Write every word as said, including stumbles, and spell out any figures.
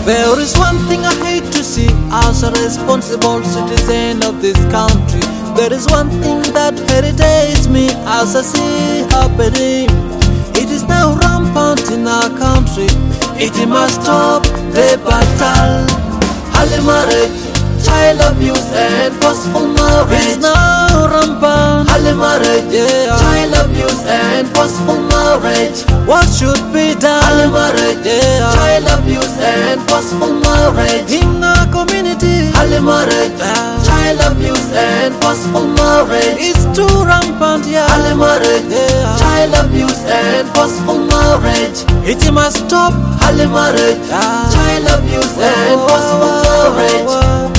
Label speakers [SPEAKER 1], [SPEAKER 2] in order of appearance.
[SPEAKER 1] There is one thing I hate to see as a responsible citizen of this country. There is one thing that irritates me as I see happening. It is now rampant in our country. It must stop the battle. Early marriage, child abuse and forceful marriage. It's now rampant. Early marriage, yeah. Child abuse and forceful marriage. What should be done? Early marriage, yeah. Child abuse and forceful marriage in our community. Early marriage, yeah. Child abuse and forceful marriage. It's too rampant, yeah. Early marriage, yeah. Child abuse and forceful marriage. It must stop. Early marriage, yeah. Child abuse and forceful marriage.